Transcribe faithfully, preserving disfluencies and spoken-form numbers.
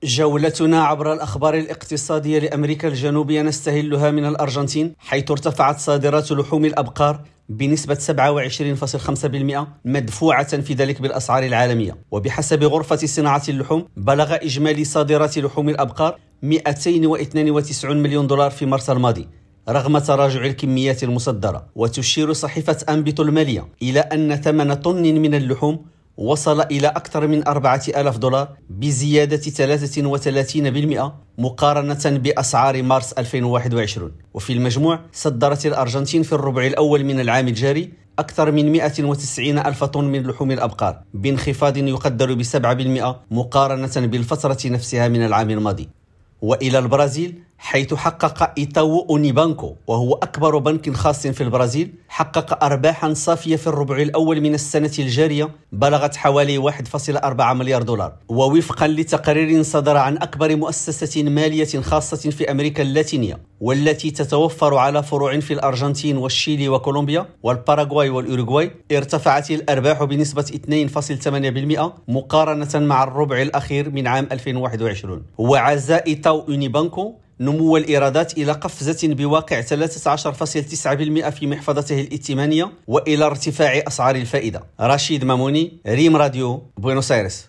جولتنا عبر الأخبار الاقتصادية لأمريكا الجنوبية نستهلها من الأرجنتين، حيث ارتفعت صادرات لحوم الأبقار بنسبة سبعة وعشرين فاصلة خمسة بالمئة مدفوعة في ذلك بالأسعار العالمية. وبحسب غرفة صناعة اللحوم، بلغ إجمالي صادرات لحوم الأبقار مئتين واثنين وتسعين مليون دولار في مارس الماضي رغم تراجع الكميات المصدرة. وتشير صحيفة أنبت المالية إلى أن ثمن طن من اللحوم وصل إلى أكثر من أربعة آلاف دولار بزيادة ثلاثة وثلاثين بالمئة مقارنة بأسعار مارس ألفين وواحد وعشرين. وفي المجموع صدرت الأرجنتين في الربع الأول من العام الجاري أكثر من مئة وتسعين ألف طن من لحوم الأبقار، بانخفاض يقدر بسبعة بالمئة مقارنة بالفترة نفسها من العام الماضي. وإلى البرازيل، حيث حقق إيتاو أونيبانكو وهو أكبر بنك خاص في البرازيل حقق أرباحا صافية في الربع الأول من السنة الجارية بلغت حوالي واحد فاصلة أربعة مليار دولار. ووفقا لتقرير صدر عن أكبر مؤسسة مالية خاصة في أمريكا اللاتينية والتي تتوفر على فروع في الأرجنتين والشيلي وكولومبيا والباراغواي والأوروغواي، ارتفعت الأرباح بنسبة اثنين فاصلة ثمانية بالمئة مقارنة مع الربع الأخير من عام ألفين وواحد وعشرين. وعزا إيتاو أونيبانكو نمو الإيرادات إلى قفزة بواقع ثلاثة عشر فاصلة تسعة بالمئة في محفظته الائتمانية وإلى ارتفاع أسعار الفائدة. رشيد ماموني، ريم راديو، بوينوس آيرس.